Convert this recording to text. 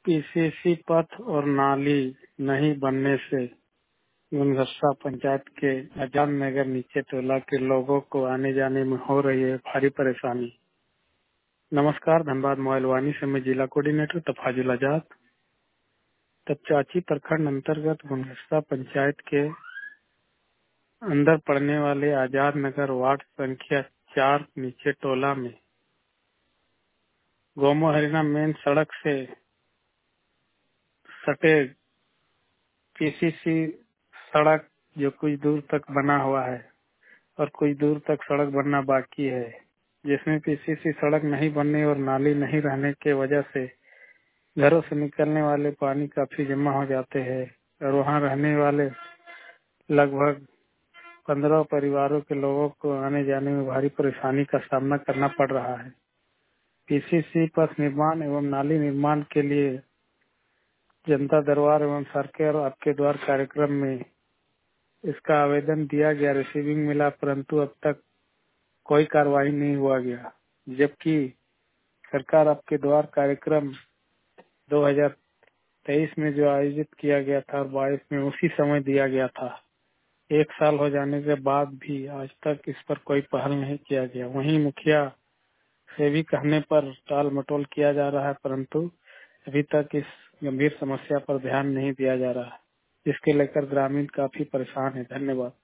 PCC पथ और नाली नहीं बनने से गुनगस्सा पंचायत के आजाद नगर नीचे टोला के लोगों को आने जाने में हो रही है भारी परेशानी। नमस्कार, धनबाद मोबाइल वाणी से मैं जिला कोऑर्डिनेटर तफाजुल आजाद। तपचाची प्रखंड अंतर्गत गुनगस्सा पंचायत के अंदर पड़ने वाले आजाद नगर वार्ड संख्या 4 नीचे टोला में गोमो हरिना मेन सड़क से सटे पीसीसी सड़क जो कुछ दूर तक बना हुआ है और कुछ दूर तक सड़क बनना बाकी है, जिसमें पीसीसी सड़क नहीं बनने और नाली नहीं रहने के वजह से घरों से निकलने वाले पानी काफी जमा हो जाते हैं और वहां रहने वाले लगभग 15 परिवारों के लोगों को आने जाने में भारी परेशानी का सामना करना पड़ रहा है। पीसीसी पथ निर्माण एवं नाली निर्माण के लिए जनता दरबार एवं सरकार आपके द्वार कार्यक्रम में इसका आवेदन दिया गया, रिसीविंग मिला, परंतु अब तक कोई कार्रवाई नहीं हुआ गया, जबकि सरकार आपके द्वार कार्यक्रम 2023 में जो आयोजित किया गया था और 22 में उसी समय दिया गया था। 1 साल हो जाने के बाद भी आज तक इस पर कोई पहल नहीं किया गया। वहीं मुखिया से भी कहने पर टाल मटोल किया जा रहा है, परंतु अभी तक इस गंभीर समस्या पर ध्यान नहीं दिया जा रहा है, जिसके लेकर ग्रामीण काफी परेशान है। धन्यवाद।